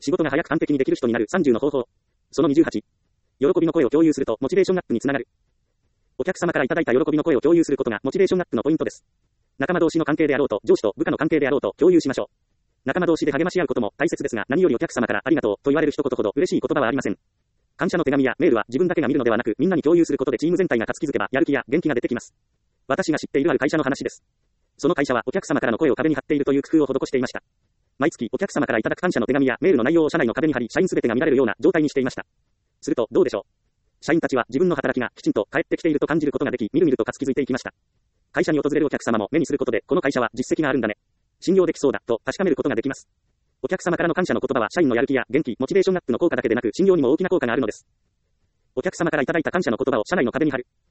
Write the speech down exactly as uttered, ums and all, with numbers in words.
仕事が早く完璧にできる人になるさんじゅうの方法。そのにじゅうはち。喜びの声を共有するとモチベーションアップにつながる。お客様からいただいた喜びの声を共有することがモチベーションアップのポイントです。仲間同士の関係であろうと、上司と部下の関係であろうと共有しましょう。仲間同士で励まし合うことも大切ですが、何よりお客様からありがとうと言われる一言ほど嬉しい言葉はありません。感謝の手紙やメールは自分だけが見るのではなく、みんなに共有することでチーム全体が活気づけば、やる気や元気が出てきます。私が知っているある会社の話です。その会社はお客様からの声を壁に貼っているという工夫を施していました。毎月お客様からいただく感謝の手紙やメールの内容を社内の壁に貼り、社員すべてが見られるような状態にしていました。するとどうでしょう。社員たちは自分の働きがきちんと返ってきていると感じることができ、みるみると活気づいていきました。会社に訪れるお客様も目にすることで、この会社は実績があるんだね。信用できそうだと確かめることができます。お客様からの感謝の言葉は社員のやる気や元気、モチベーションアップの効果だけでなく、信用にも大きな効果があるのです。お客様からいただいた感謝の言葉を社内の壁に貼る。